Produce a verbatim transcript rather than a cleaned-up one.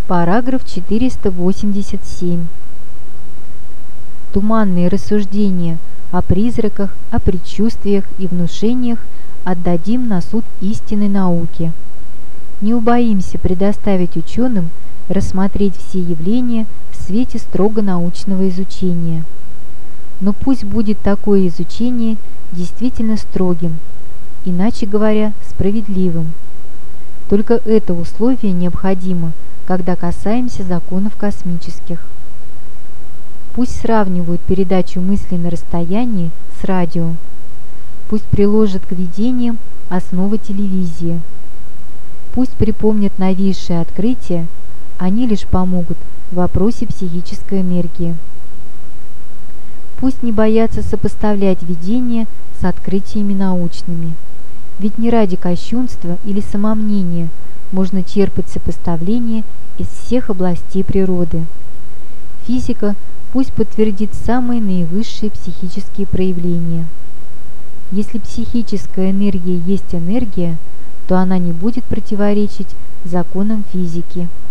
Параграф четыреста восемьдесят семь. Туманные рассуждения о призраках, о предчувствиях и внушениях отдадим на суд истинной науки. Не убоимся предоставить ученым рассмотреть все явления в свете строго научного изучения. Но пусть будет такое изучение действительно строгим, иначе говоря, справедливым. Только это условие необходимо, когда касаемся законов космических. Пусть сравнивают передачу мысли на расстоянии с радио. Пусть приложат к видениям основы телевизии. Пусть припомнят новейшие открытия, они лишь помогут в вопросе психической энергии. Пусть не боятся сопоставлять видения с открытиями научными. Ведь не ради кощунства или самомнения можно черпать сопоставление из всех областей природы. Физика пусть подтвердит самые наивысшие психические проявления. Если психическая энергия есть энергия, то она не будет противоречить законам физики.